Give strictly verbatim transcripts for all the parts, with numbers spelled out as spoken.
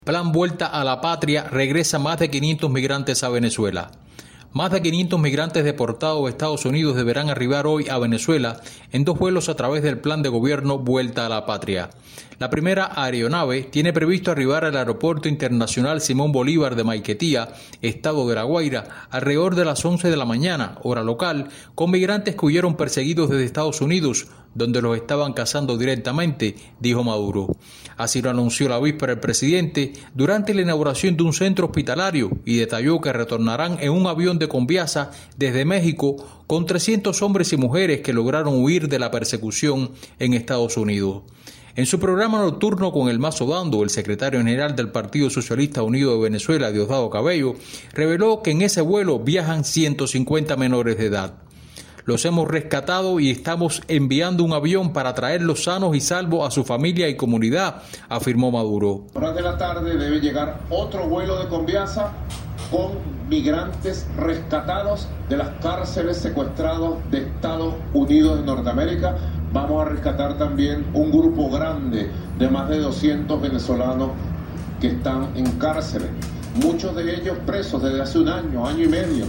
Plan Vuelta a la Patria regresa más de quinientos migrantes a Venezuela. Más de quinientos migrantes deportados a Estados Unidos deberán arribar hoy a Venezuela en dos vuelos a través del Plan de Gobierno Vuelta a la Patria. La primera aeronave tiene previsto arribar al Aeropuerto Internacional Simón Bolívar de Maiquetía, Estado de La Guaira, alrededor de las once de la mañana, hora local, con migrantes que huyeron perseguidos desde Estados Unidos, donde los estaban cazando directamente, dijo Maduro. Así lo anunció la víspera el presidente durante la inauguración de un centro hospitalario y detalló que retornarán en un avión de Conviasa desde México con trescientos hombres y mujeres que lograron huir de la persecución en Estados Unidos. En su programa nocturno con el Mazo Dando, el secretario general del Partido Socialista Unido de Venezuela, Diosdado Cabello, reveló que en ese vuelo viajan ciento cincuenta menores de edad. Los hemos rescatado y estamos enviando un avión para traerlos sanos y salvos a su familia y comunidad, afirmó Maduro. A horas de la tarde debe llegar otro vuelo de Conviasa con migrantes rescatados de las cárceles secuestrados de Estados Unidos de Norteamérica. Vamos a rescatar también un grupo grande de más de doscientos venezolanos que están en cárceles, muchos de ellos presos desde hace un año, año y medio,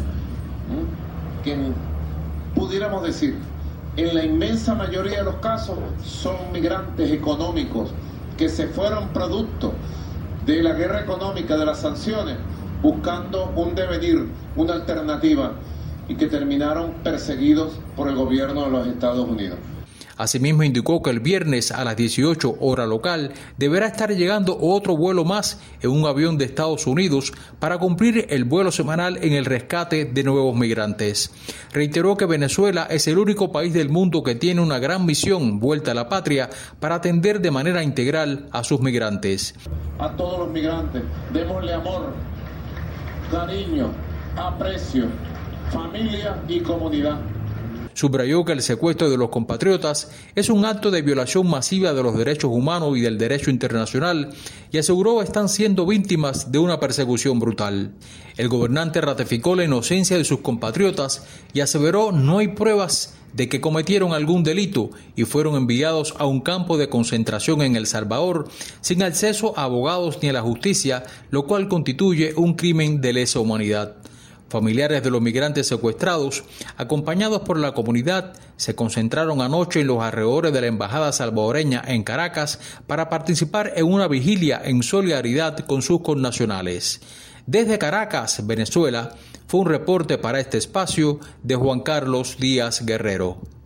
que pudiéramos decir, en la inmensa mayoría de los casos son migrantes económicos que se fueron producto de la guerra económica, de las sanciones, buscando un devenir, una alternativa, y que terminaron perseguidos por el gobierno de los Estados Unidos. Asimismo indicó que el viernes a las dieciocho hora local deberá estar llegando otro vuelo más en un avión de Estados Unidos para cumplir el vuelo semanal en el rescate de nuevos migrantes. Reiteró que Venezuela es el único país del mundo que tiene una gran misión vuelta a la patria para atender de manera integral a sus migrantes. A todos los migrantes, démosle amor, cariño, aprecio, familia y comunidad. Subrayó que el secuestro de los compatriotas es un acto de violación masiva de los derechos humanos y del derecho internacional y aseguró están siendo víctimas de una persecución brutal. El gobernante ratificó la inocencia de sus compatriotas y aseveró no hay pruebas de que cometieron algún delito y fueron enviados a un campo de concentración en El Salvador sin acceso a abogados ni a la justicia, lo cual constituye un crimen de lesa humanidad. Familiares de los migrantes secuestrados, acompañados por la comunidad, se concentraron anoche en los alrededores de la embajada salvadoreña en Caracas para participar en una vigilia en solidaridad con sus connacionales. Desde Caracas, Venezuela, fue un reporte para este espacio de Juan Carlos Díaz Guerrero.